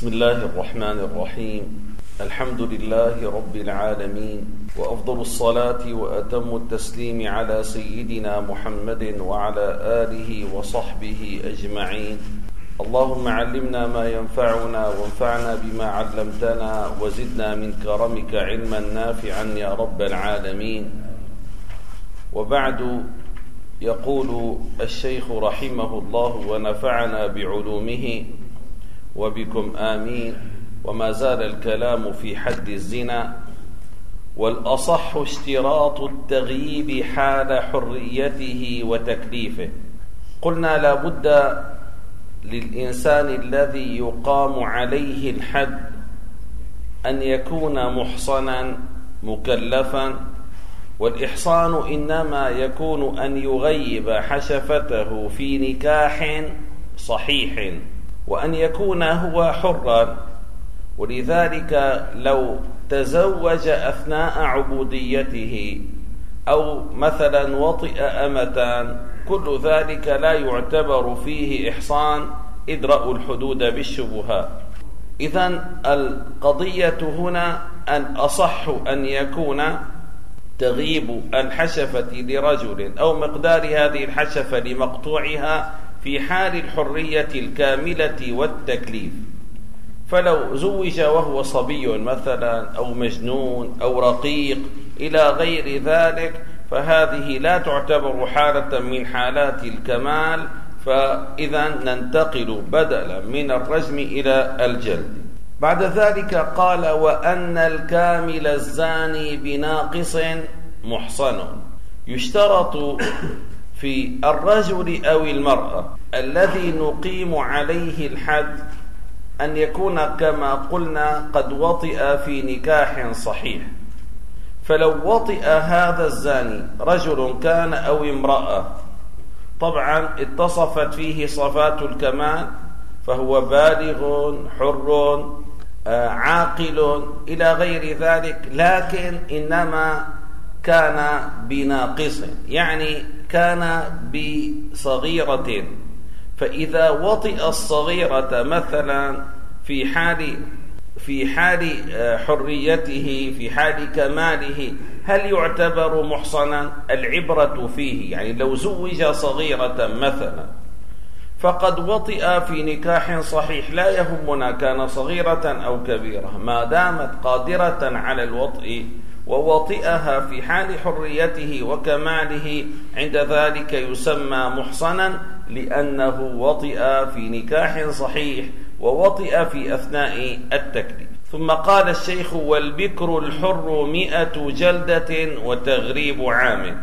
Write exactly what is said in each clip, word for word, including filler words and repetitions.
بسم الله الرحمن الرحيم. الحمد لله رب العالمين، وأفضل الصلاة وأتم التسليم على سيدنا محمد وعلى آله وصحبه أجمعين. اللهم علمنا ما ينفعنا وانفعنا بما علمتنا وزدنا من كرمك علما نافعا يا رب العالمين. وبعد، يقول الشيخ رحمه الله ونفعنا بعلومه وبكم آمين. وما زال الكلام في حد الزنا، والأصح اشتراط التغييب حال حريته وتكليفه. قلنا لا بد للإنسان الذي يقام عليه الحد أن يكون محصنا مكلفا، والإحصان إنما يكون أن يغيب حشفته في نكاح صحيح، وأن يكون هو حرا. ولذلك لو تزوج أثناء عبوديته أو مثلا وطئ أمة، كل ذلك لا يعتبر فيه إحصان، ادرأوا الحدود بالشبهات. إذن القضية هنا أن أصح أن يكون تغيب الحشفة لرجل أو مقدار هذه الحشفة لمقطوعها في حال الحرية الكاملة والتكليف. فلو زوج وهو صبي مثلا أو مجنون أو رقيق إلى غير ذلك، فهذه لا تعتبر حالة من حالات الكمال، فإذا ننتقل بدلا من الرجم إلى الجلد. بعد ذلك قال: وأن الكامل الزاني بناقص محصن. يشترط في الرجل أو المرأة الذي نقيم عليه الحد أن يكون كما قلنا قد وطئ في نكاح صحيح. فلو وطئ هذا الزاني رجل كان أو امرأة، طبعا اتصفت فيه صفات الكمال، فهو بالغ حر عاقل إلى غير ذلك، لكن إنما كان بناقص، يعني كان بصغيرة. فإذا وطئ الصغيرة مثلا في حال في حال حريته في حال كماله، هل يعتبر محصنا؟ العبرة فيه، يعني لو زوج صغيرة مثلا فقد وطئ في نكاح صحيح، لا يهمنا كان صغيرة أو كبيرة، ما دامت قادرة على الوطئ ووطئها في حال حريته وكماله، عند ذلك يسمى محصنا، لأنه وطئ في نكاح صحيح ووطئ في أثناء التكليف. ثم قال الشيخ: والبكر الحر مئة جلدة وتغريب عام.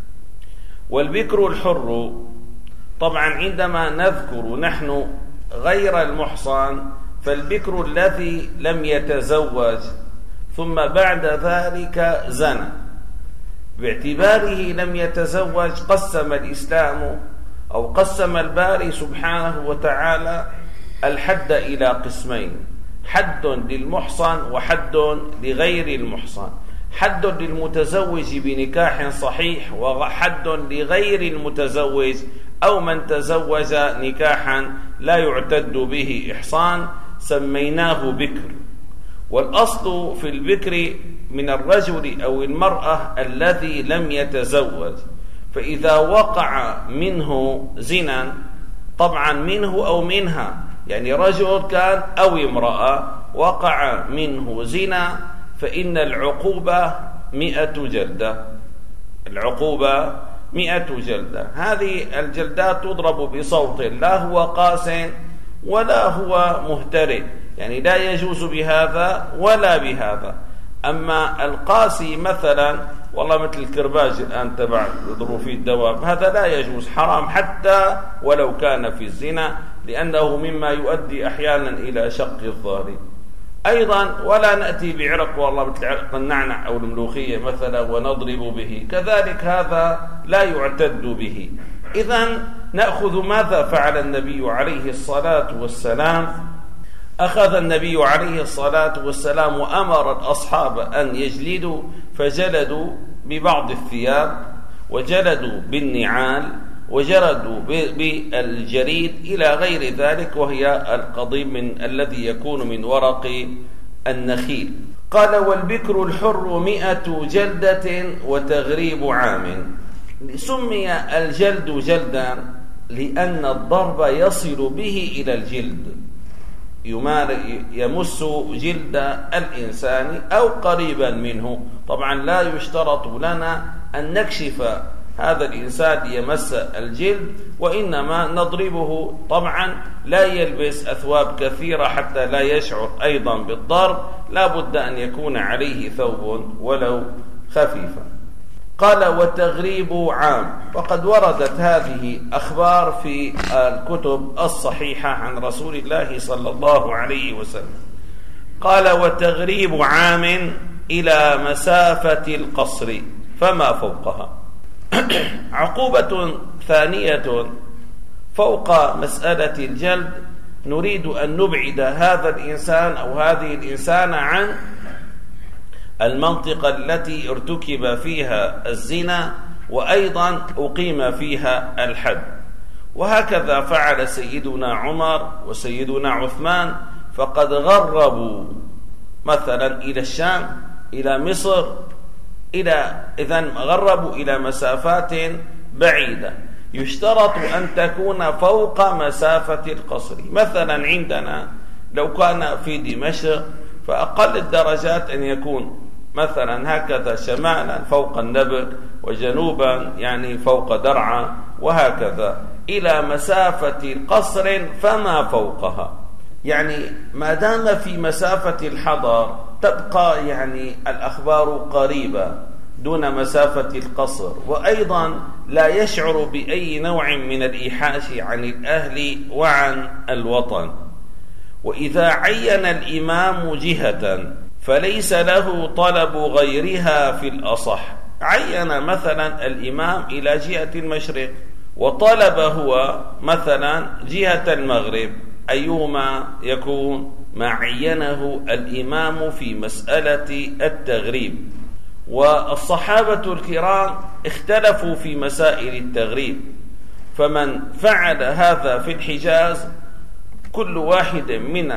والبكر الحر، طبعا عندما نذكر نحن غير المحصن، فالبكر الذي لم يتزوج ثم بعد ذلك زنى، باعتباره لم يتزوج قسم الإسلام أو قسم الباري سبحانه وتعالى الحد إلى قسمين: حد للمحصن وحد لغير المحصن. حد للمتزوج بنكاح صحيح، وحد لغير المتزوج أو من تزوج نكاحا لا يعتد به إحصان، سميناه بكر. والأصل في البكر من الرجل أو المرأة الذي لم يتزوج، فإذا وقع منه زنا، طبعا منه أو منها، يعني رجل كان أو امرأة وقع منه زنا، فإن العقوبة مئة جلدة. العقوبة مئة جلدة. هذه الجلدات تضرب بصوت، لا هو قاس ولا هو مهترئ، يعني لا يجوز بهذا ولا بهذا. أما القاسي مثلا، والله مثل الكرباج الآن تبع ظروف الدواب، هذا لا يجوز، حرام حتى ولو كان في الزنا، لأنه مما يؤدي أحيانا إلى شق الظهر. أيضا ولا نأتي بعرق، والله مثل عرق النعنع أو الملوخية مثلا ونضرب به، كذلك هذا لا يعتد به. إذن نأخذ ماذا فعل النبي عليه الصلاة والسلام. أخذ النبي عليه الصلاة والسلام وأمر الأصحاب أن يجلدوا، فجلدوا ببعض الثياب، وجلدوا بالنعال، وجردوا بالجريد إلى غير ذلك، وهي القضيب من الذي يكون من ورق النخيل. قال: والبكر الحر مئة جلدة وتغريب عام. سمي الجلد جلدا لأن الضرب يصل به إلى الجلد، يمس جلد الإنسان أو قريبا منه. طبعا لا يشترط لنا أن نكشف هذا الإنسان يمس الجلد، وإنما نضربه. طبعا لا يلبس أثواب كثيرة حتى لا يشعر أيضا بالضرب، لا بد أن يكون عليه ثوب ولو خفيفا. قال: وتغريب عام. وقد وردت هذه أخبار في الكتب الصحيحة عن رسول الله صلى الله عليه وسلم. قال: وتغريب عام إلى مسافة القصر فما فوقها. عقوبة ثانية فوق مسألة الجلد، نريد أن نبعد هذا الإنسان أو هذه الإنسان عن المنطقة التي ارتكب فيها الزنا، وأيضا أقيم فيها الحد. وهكذا فعل سيدنا عمر وسيدنا عثمان، فقد غربوا مثلا إلى الشام، إلى مصر، إلى إذن غربوا إلى مسافات بعيدة، يشترط أن تكون فوق مسافة القصر. مثلا عندنا لو كان في دمشق فأقل الدرجات أن يكون مثلا هكذا شمالا فوق النبك، وجنوبا يعني فوق درعا، وهكذا إلى مسافة قصر فما فوقها. يعني ما دام في مسافة الحضر تبقى يعني الأخبار قريبة دون مسافة القصر، وأيضا لا يشعر بأي نوع من الإيحاش عن الأهل وعن الوطن. وإذا عين الإمام جهة فليس له طلب غيرها في الأصح. عين مثلا الإمام إلى جهة المشرق وطلب هو مثلا جهة المغرب، أيهما يكون؟ ما عينه الإمام في مسألة التغريب. والصحابة الكرام اختلفوا في مسائل التغريب، فمن فعل هذا في الحجاز كل واحد من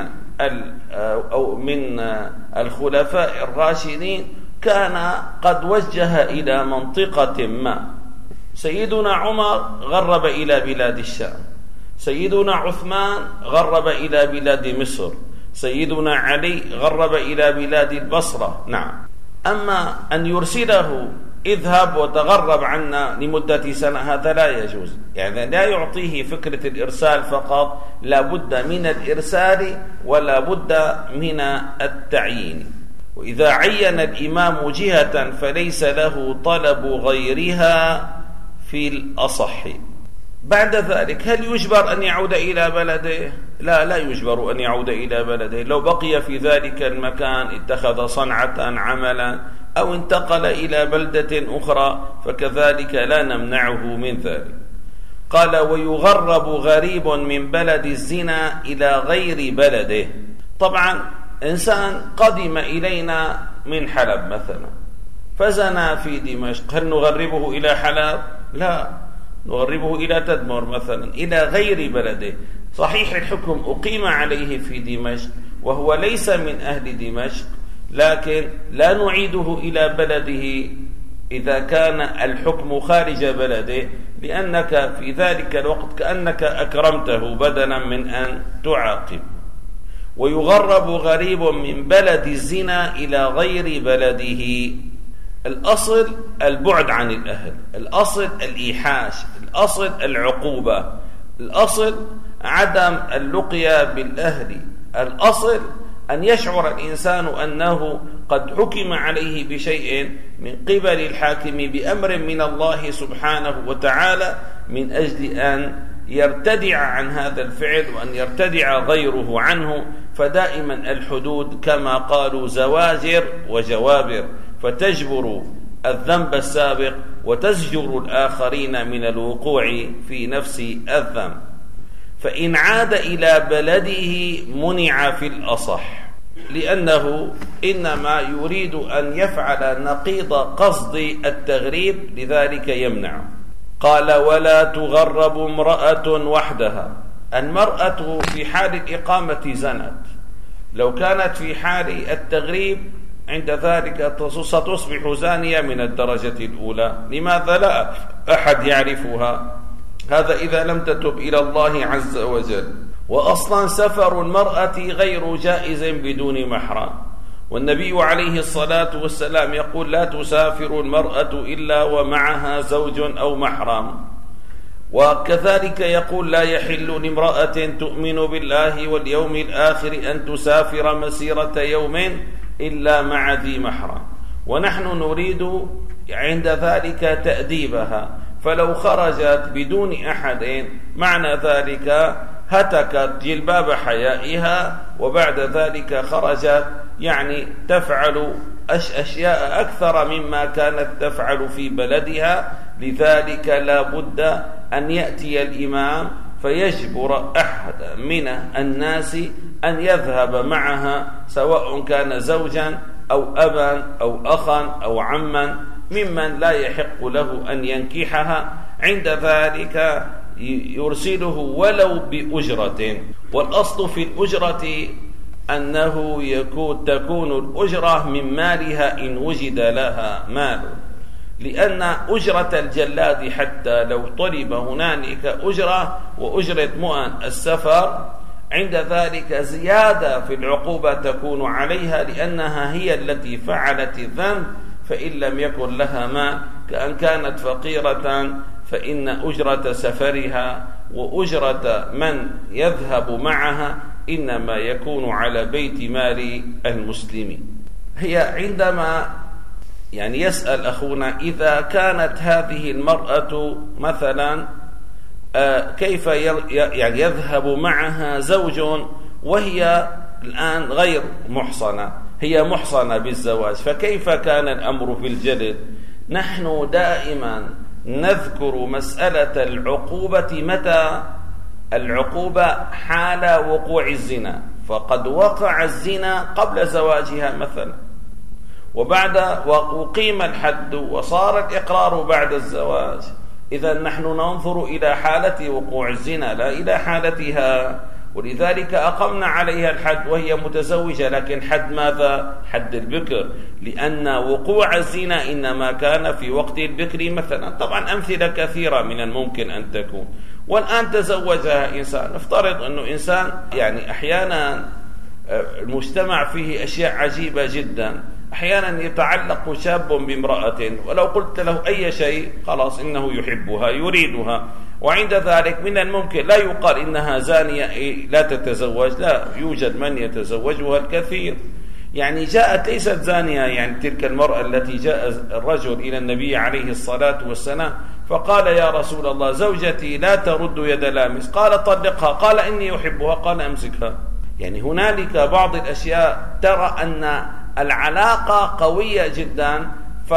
أو من الخلفاء الراشدين كان قد وجه إلى منطقة ما. سيدنا عمر غرب إلى بلاد الشام، سيدنا عثمان غرب إلى بلاد مصر، سيدنا علي غرب إلى بلاد البصرة. نعم. أما أن يرسله اذهب وتغرب عنا لمدة سنة، هذا لا يجوز، يعني لا يعطيه فكرة الإرسال فقط، لا بد من الإرسال ولا بد من التعيين. وإذا عين الإمام جهة فليس له طلب غيرها في الأصح. بعد ذلك هل يجبر أن يعود إلى بلده؟ لا، لا يجبر أن يعود إلى بلده. لو بقي في ذلك المكان اتخذ صنعة عملا أو انتقل إلى بلدة أخرى فكذلك لا نمنعه من ذلك. قال: ويغرب غريب من بلد الزنا إلى غير بلده. طبعا إنسان قدم إلينا من حلب مثلا فزنا في دمشق، هل نغربه إلى حلب؟ لا، نغربه إلى تدمر مثلا، إلى غير بلده. صحيح الحكم أقيم عليه في دمشق وهو ليس من أهل دمشق، لكن لا نعيده إلى بلده إذا كان الحكم خارج بلده، لأنك في ذلك الوقت كأنك أكرمته بدلا من أن تعاقب. ويغرب غريب من بلد الزنا إلى غير بلده. الأصل البعد عن الأهل، الأصل الإيحاش، الأصل العقوبة، الأصل عدم اللقيا بالأهل، الأصل أن يشعر الإنسان أنه قد حكم عليه بشيء من قبل الحاكم بأمر من الله سبحانه وتعالى، من أجل أن يرتدع عن هذا الفعل وأن يرتدع غيره عنه. فدائما الحدود كما قالوا زواجر وجوابر، فتجبر الذنب السابق وتزجر الآخرين من الوقوع في نفس الذنب. فإن عاد إلى بلده منع في الأصح، لأنه إنما يريد أن يفعل نقيض قصد التغريب، لذلك يمنع. قال ولا تغرب امرأة وحدها. المرأة في حال الإقامة زنت، لو كانت في حال التغريب عند ذلك ستصبح زانية من الدرجة الأولى. لماذا؟ لا أحد يعرفها، هذا إذا لم تتب إلى الله عز وجل. وأصلا سفر المرأة غير جائز بدون محرم، والنبي عليه الصلاة والسلام يقول لا تسافر المرأة إلا ومعها زوج أو محرم. وكذلك يقول لا يحل لامرأة تؤمن بالله واليوم الآخر أن تسافر مسيرة يوم إلا مع ذي محرم. ونحن نريد عند ذلك تأديبها، فلو خرجت بدون أحد معنى ذلك هتكت جلباب حيائها، وبعد ذلك خرجت يعني تفعل أشياء أكثر مما كانت تفعل في بلدها. لذلك لا بد أن يأتي الإمام فيجبر أحد من الناس أن يذهب معها، سواء كان زوجا أو أبا أو أخا أو عما ممن لا يحق له أن ينكحها. عند ذلك يرسله ولو بأجرة، والأصل في الأجرة أنه يكون تكون الأجرة من مالها إن وجد لها مال، لأن أجرة الجلاد حتى لو طلب هنالك أجرة وأجرة مؤن السفر عند ذلك زيادة في العقوبة تكون عليها، لأنها هي التي فعلت الذنب. فإن لم يكن لها مال كأن كانت فقيرة فإن أجرة سفرها وأجرة من يذهب معها إنما يكون على بيت مال المسلمين. هي عندما يعني يسأل أخونا إذا كانت هذه المرأة مثلا كيف يعني يذهب معها زوج وهي الآن غير محصنة، هي محصنة بالزواج، فكيف كان الأمر في الجلد؟ نحن دائما نذكر مسألة العقوبة متى؟ العقوبة حال وقوع الزنا، فقد وقع الزنا قبل زواجها مثلا، وبعد وقيم الحد وصار الإقرار بعد الزواج. إذا نحن ننظر إلى حالة وقوع الزنا لا إلى حالتها، ولذلك أقمنا عليها الحد وهي متزوجة، لكن حد ماذا؟ حد البكر، لأن وقوع الزنا إنما كان في وقت البكر مثلا. طبعا أمثلة كثيرة من الممكن أن تكون. والآن تزوجها إنسان، نفترض أنه إنسان يعني أحيانا المجتمع فيه أشياء عجيبة جدا، أحيانا يتعلق شاب بامرأة ولو قلت له أي شيء خلاص إنه يحبها يريدها، وعند ذلك من الممكن لا يقال إنها زانية لا تتزوج، لا، يوجد من يتزوجها الكثير. يعني جاءت ليست زانية، يعني تلك المرأة التي جاء الرجل إلى النبي عليه الصلاة والسلام فقال يا رسول الله زوجتي لا ترد يد لامس، قال طلقها، قال إني أحبها، قال أمسكها. يعني هنالك بعض الأشياء ترى أن العلاقة قوية جدا،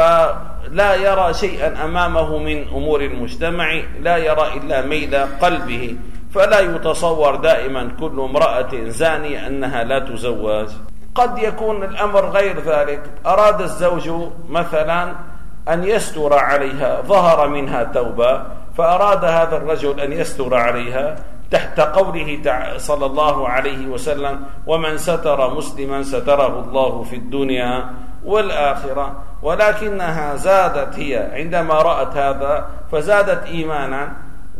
فلا يرى شيئا أمامه من أمور المجتمع، لا يرى إلا ميل قلبه، فلا يتصور دائما كل امرأة زانية أنها لا تزوج. قد يكون الأمر غير ذلك، أراد الزوج مثلا أن يستر عليها، ظهر منها توبة، فأراد هذا الرجل أن يستر عليها تحت قوله صلى الله عليه وسلم ومن ستر مسلما ستره الله في الدنيا والآخرة. ولكنها زادت هي عندما رأت هذا فزادت إيمانا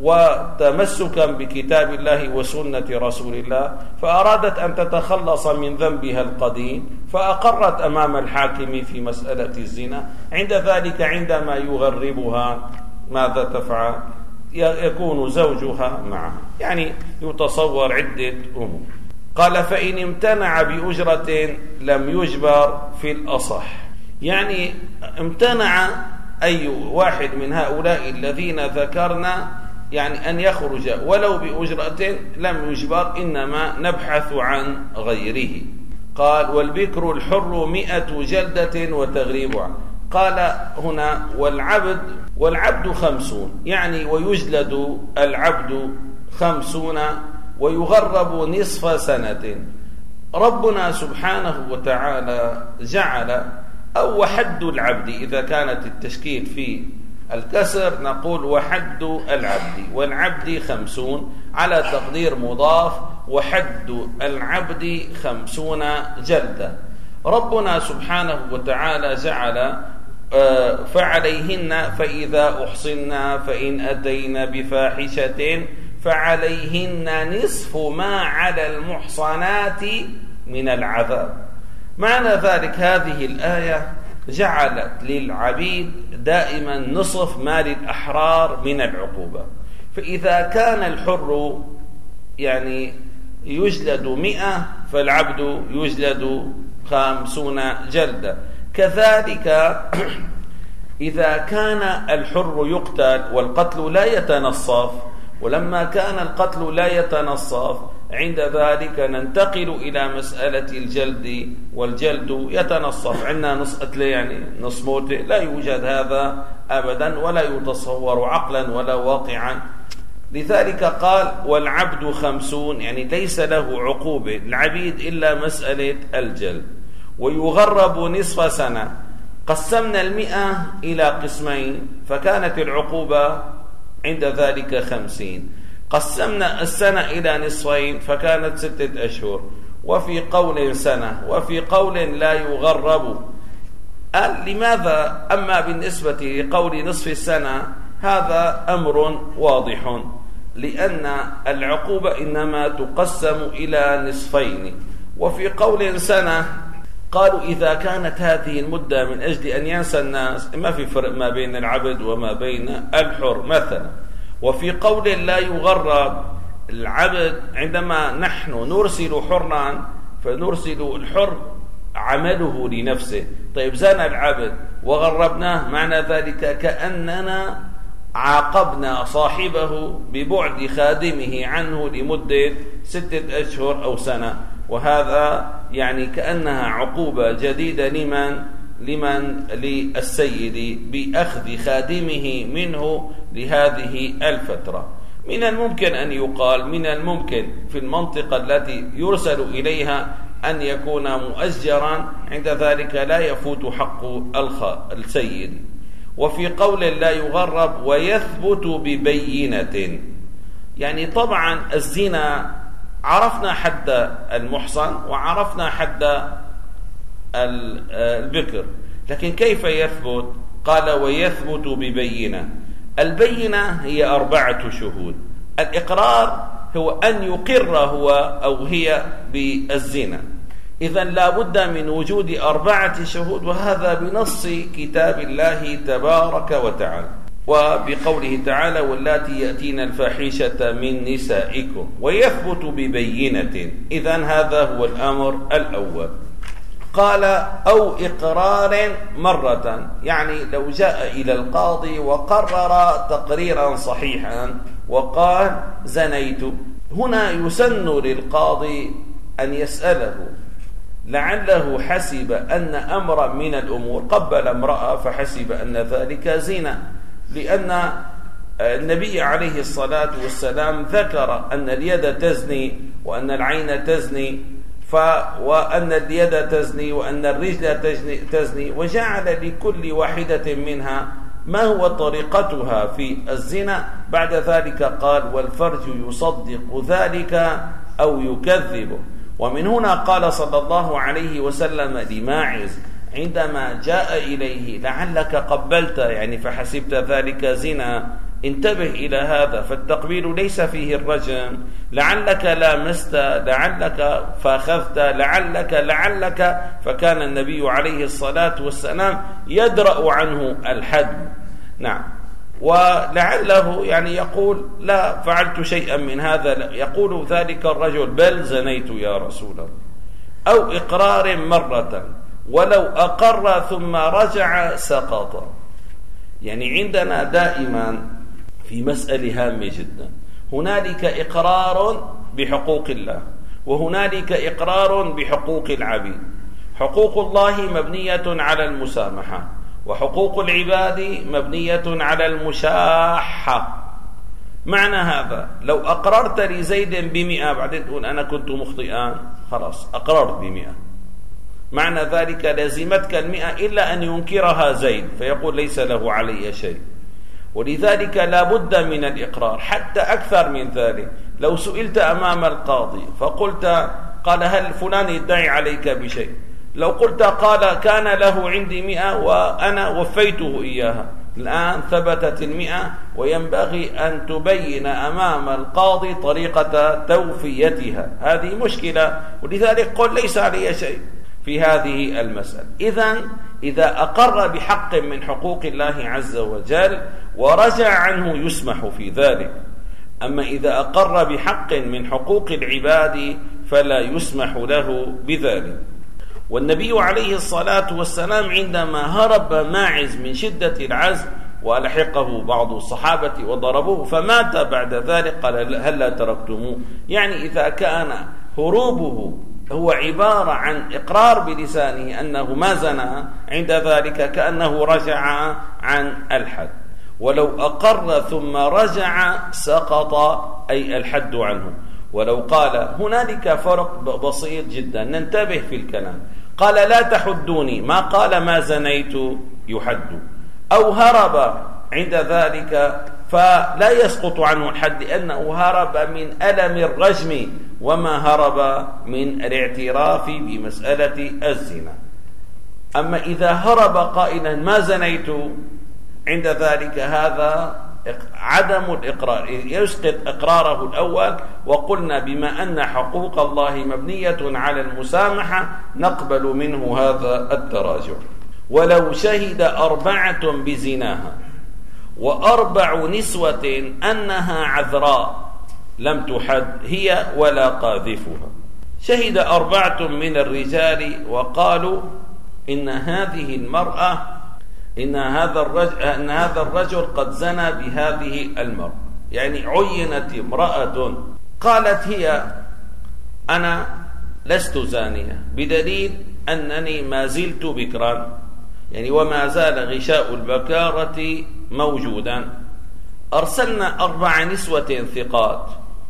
وتمسكا بكتاب الله وسنة رسول الله، فأرادت أن تتخلص من ذنبها القديم، فأقرت أمام الحاكم في مسألة الزنا. عند ذلك عندما يغربها ماذا تفعل؟ يكون زوجها معها، يعني يتصور عدة أمور. قال فإن امتنع بأجرة لم يجبر في الأصح، يعني امتنع أي واحد من هؤلاء الذين ذكرنا يعني أن يخرج ولو بأجرة لم يجبر، إنما نبحث عن غيره. قال والبكر الحر مئة جلدة وتغريبها. قال هنا والعبد والعبد خمسون، يعني ويجلد العبد خمسون ويغرب نصف سنة. ربنا سبحانه وتعالى جعل أو حد العبد إذا كانت التشكيل في الكسر نقول وحد العبد، والعبد خمسون على تقدير مضاف، وحد العبد خمسون جلدة. ربنا سبحانه وتعالى جعل فعليهن فإذا أحصنا فإن أتين بفاحشة فعليهن نصف ما على المحصنات من العذاب. معنى ذلك هذه الآية جعلت للعبيد دائما نصف ما للأحرار من العقوبة. فإذا كان الحر يعني يجلد مئة فالعبد يجلد خمسون جلدة. كذلك إذا كان الحر يقتل والقتل لا يتنصف، ولما كان القتل لا يتنصف عند ذلك ننتقل إلى مسألة الجلد، والجلد يتنصف. عندنا نص قتل يعني نص موت، لا يوجد هذا أبدا ولا يتصور عقلا ولا واقعا. لذلك قال والعبد خمسون، يعني ليس له عقوبة العبيد إلا مسألة الجلد. ويغرب نصف سنة. قسمنا المئة إلى قسمين فكانت العقوبة عند ذلك خمسين. قسمنا السنة إلى نصفين فكانت ستة أشهر. وفي قول سنة وفي قول لا يغرب. قال لماذا؟ أما بالنسبة لقول نصف السنة هذا أمر واضح، لأن العقوبة إنما تقسم إلى نصفين. وفي قول سنة قالوا إذا كانت هذه المدة من أجل أن ينسى الناس، ما في فرق ما بين العبد وما بين الحر مثلا. وفي قول لا يغرب العبد، عندما نحن نرسل حرا فنرسل الحر عمله لنفسه. طيب زنى العبد وغربناه، معنى ذلك كأننا عاقبنا صاحبه ببعد خادمه عنه لمدة ستة أشهر أو سنة، وهذا يعني كأنها عقوبة جديدة لمن لمن للسيد بأخذ خادمه منه لهذه الفترة. من الممكن أن يقال من الممكن في المنطقة التي يرسل إليها أن يكون مؤجرا، عند ذلك لا يفوت حق السيد. وفي قول لا يغرب ويثبت ببينة، يعني طبعا الزنا عرفنا حد المحصن وعرفنا حد البكر، لكن كيف يثبت؟ قال ويثبت ببينة. البينة هي أربعة شهود. الإقرار هو أن يقر هو أو هي بالزنا، إذن لا بد من وجود أربعة شهود، وهذا بنص كتاب الله تبارك وتعالى. وبقوله تعالى واللاتي يأتين الفاحشة من نسائكم ويثبت ببينة. إذن هذا هو الأمر الأول. قال أو إقرار مرة، يعني لو جاء إلى القاضي وقرر تقريرا صحيحا وقال زنيت، هنا يسن للقاضي أن يسأله، لعله حسب أن أمر من الأمور قبل امرأة فحسب أن ذلك زنا، لأن النبي عليه الصلاة والسلام ذكر أن اليد تزني وأن العين تزني ف وأن اليد تزني وأن الرجل تزني، وجعل لكل واحدة منها ما هو طريقتها في الزنا. بعد ذلك قال والفرج يصدق ذلك أو يكذبه. ومن هنا قال صلى الله عليه وسلم لماعز عندما جاء إليه لعلك قبلت يعني فحسبت ذلك زنا، انتبه إلى هذا، فالتقبيل ليس فيه الرجم، لعلك لامست، لعلك فاخذت، لعلك لعلك فكان النبي عليه الصلاة والسلام يدرأ عنه الحد. نعم. ولعله يعني يقول لا فعلت شيئا من هذا، لا. يقول ذلك الرجل بل زنيت يا رسول الله. أو إقرار مرة ولو أقر ثم رجع سقط. يعني عندنا دائما في مسألة هامة جدا، هنالك إقرار بحقوق الله وهنالك إقرار بحقوق العبيد. حقوق الله مبنية على المسامحة، وحقوق العباد مبنية على المشاحة. معنى هذا لو أقررت لزيد بمئة بعدين تقول أنا كنت مخطئا، خلاص أقررت بمئة، معنى ذلك لازمتك المئة إلا أن ينكرها زيد فيقول ليس له علي شيء. ولذلك لا بد من الإقرار. حتى أكثر من ذلك، لو سئلت أمام القاضي فقلت قال هل فلان يدعي عليك بشيء، لو قلت قال كان له عندي مئة وأنا وفيته إياها، الآن ثبتت المئة وينبغي أن تبين أمام القاضي طريقة توفيتها، هذه مشكلة. ولذلك قل ليس علي شيء في هذه المسألة. إذن إذا أقر بحق من حقوق الله عز وجل ورجع عنه يسمح في ذلك، أما إذا أقر بحق من حقوق العباد فلا يسمح له بذلك. والنبي عليه الصلاة والسلام عندما هرب ماعز من شدة العزم ولحقه بعض الصحابة وضربوه فمات بعد ذلك قال هلا تركتموه. يعني إذا كان هروبه هو عبارة عن إقرار بلسانه أنه ما زنى، عند ذلك كأنه رجع عن الحد. ولو أقر ثم رجع سقط أي الحد عنه. ولو قال، هنالك فرق بسيط جدا ننتبه في الكلام، قال لا تحدوني، ما قال ما زنيت يحد، أو هرب عند ذلك فلا يسقط عنه الحد لأنه هرب من ألم الرجم وما هرب من الاعتراف بمسألة الزنا. أما إذا هرب قائلا ما زنيت، عند ذلك هذا عدم الإقرار، يسقط إقراره الأول. وقلنا بما أن حقوق الله مبنية على المسامحة نقبل منه هذا التراجع. ولو شهد أربعة بزناها وأربع نسوة أنها عذراء لم تحد هي ولا قاذفها. شهد أربعة من الرجال وقالوا إن هذه المرأة إن هذا الرجل أن هذا الرجل قد زنى بهذه المرأة، يعني عينت امرأة قالت هي أنا لست زانية، بدليل أنني ما زلت بكرا، يعني وما زال غشاء البكارة موجودا. أرسلنا أربع نسوة ثقات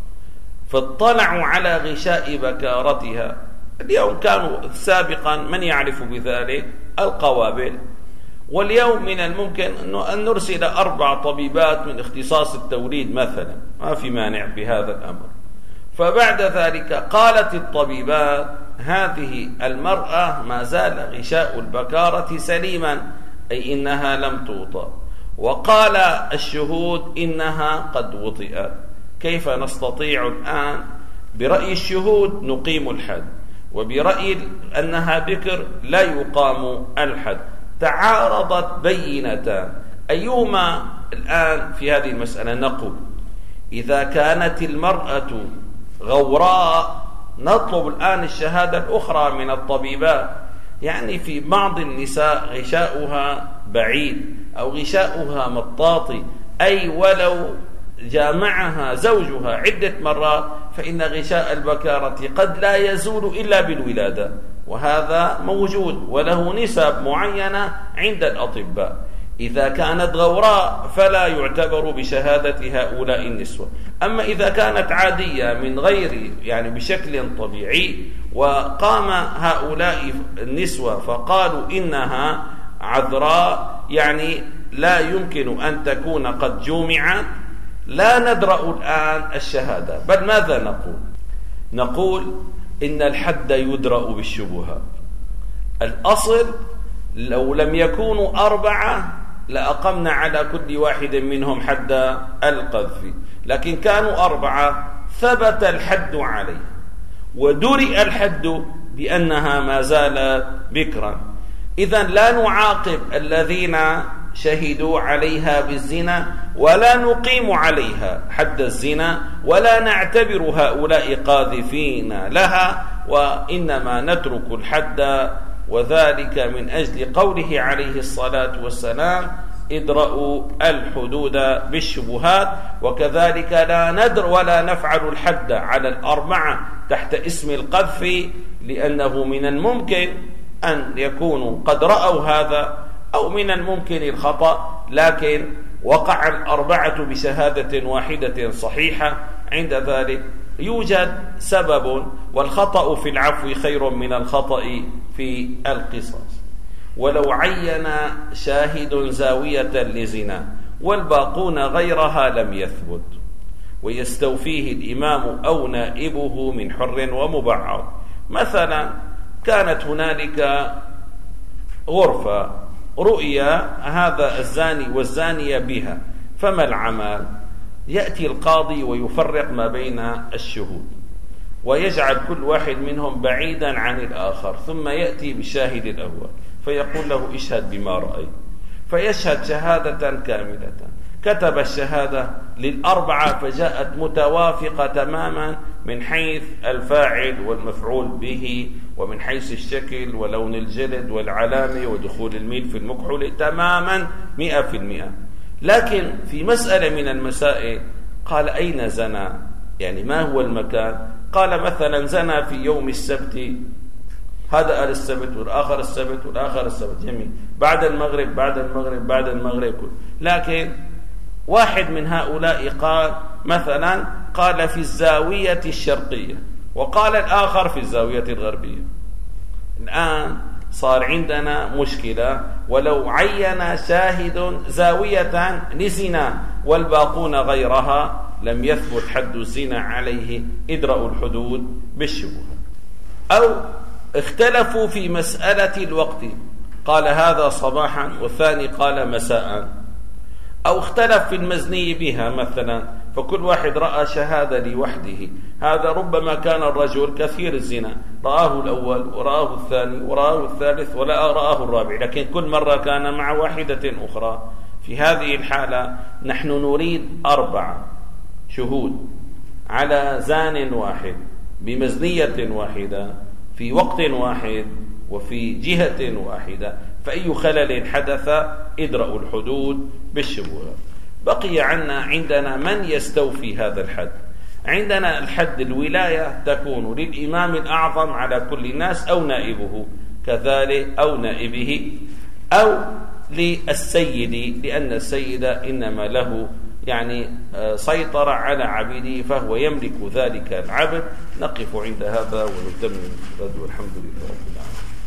فاطلعوا على غشاء بكارتها. اليوم كانوا سابقا من يعرف بذلك القوابل، واليوم من الممكن أن نرسل أربع طبيبات من اختصاص التوليد مثلا، ما في مانع بهذا الأمر. فبعد ذلك قالت الطبيبات هذه المرأة ما زال غشاء البكارة سليما، أي إنها لم توطأ، وقال الشهود إنها قد وطئت. كيف نستطيع الآن برأي الشهود نقيم الحد، وبرأي أنها بكر لا يقام الحد؟ تعارضت بينتان، أيهما الآن في هذه المسألة؟ نقول إذا كانت المرأة غوراء نطلب الآن الشهادة الأخرى من الطبيبات، يعني في بعض النساء غشاؤها بعيد أو غشاؤها مطاطي، أي ولو جامعها زوجها عدة مرات فإن غشاء البكارة قد لا يزول إلا بالولادة، وهذا موجود وله نسب معينة عند الأطباء. إذا كانت غوراء فلا يعتبر بشهادة هؤلاء النسوة. أما إذا كانت عادية من غير يعني بشكل طبيعي وقام هؤلاء النسوة فقالوا إنها عذراء، يعني لا يمكن أن تكون قد جمعت، لا ندرأ الآن الشهادة، بل ماذا نقول؟ نقول إن الحد يدرأ بالشبهات. الأصل لو لم يكونوا أربعة لأقمنا على كل واحد منهم حد القذف، لكن كانوا أربعة ثبت الحد عليه ودرئ الحد بأنها ما زالت بكرا. إذن لا نعاقب الذين شهدوا عليها بالزنا ولا نقيم عليها حد الزنا ولا نعتبر هؤلاء قاذفين لها، وإنما نترك الحد، وذلك من أجل قوله عليه الصلاة والسلام ادرأوا الحدود بالشبهات. وكذلك لا ندر ولا نفعل الحد على الأربعة تحت اسم القذف، لأنه من الممكن أن يكونوا قد رأوا هذا أو من الممكن الخطأ، لكن وقع الأربعة بشهادة واحدة صحيحة، عند ذلك يوجد سبب، والخطأ في العفو خير من الخطأ في القصاص. ولو عين شاهد زاوية لزنا والباقون غيرها لم يثبت، ويستوفيه الإمام أو نائبه من حر ومبعض. مثلا كانت هنالك غرفة رؤيا هذا الزاني والزانية بها، فما العمل؟ يأتي القاضي ويفرق ما بين الشهود ويجعل كل واحد منهم بعيدا عن الآخر، ثم يأتي بالشاهد الأول فيقول له اشهد بما رأيت، فيشهد شهادة كاملة. كتب الشهادة للأربعة فجاءت متوافقة تماما من حيث الفاعل والمفعول به، ومن حيث الشكل ولون الجلد والعلامة ودخول الميل في المكحول تماما مئة في المئة. لكن في مسألة من المسائل قال أين زنى، يعني ما هو المكان؟ قال مثلا زنى في يوم السبت، هذا قال السبت والآخر السبت والآخر السبت، جميل، بعد المغرب بعد المغرب بعد المغرب. لكن واحد من هؤلاء قال مثلا قال في الزاوية الشرقية، وقال الآخر في الزاوية الغربية. الآن صار عندنا مشكلة، ولو عين شاهد زاوية لزنا والباقون غيرها لم يثبت حد الزنا عليه، ادرأوا الحدود بالشبهة. أو اختلفوا في مسألة الوقت، قال هذا صباحا والثاني قال مساء. أو اختلف في المزني بها مثلا، فكل واحد رأى شهادة لوحده، هذا ربما كان الرجل كثير الزنا، رآه الأول ورآه الثاني ورآه الثالث ولا رآه الرابع، لكن كل مرة كان مع واحدة أخرى. في هذه الحالة نحن نريد أربعة شهود على زان واحد بمزنية واحدة في وقت واحد وفي جهة واحدة، فأي خلل حدث ادرأوا الحدود بالشبهة. بقي عنا عندنا من يستوفي هذا الحد. عندنا الحد الولاية تكون للإمام الأعظم على كل الناس أو نائبه كذلك أو نائبه، أو للسيد، لأن السيد إنما له يعني سيطر على عبيده فهو يملك ذلك العبد. نقف عند هذا ونتمم. والحمد لله رب العالمين.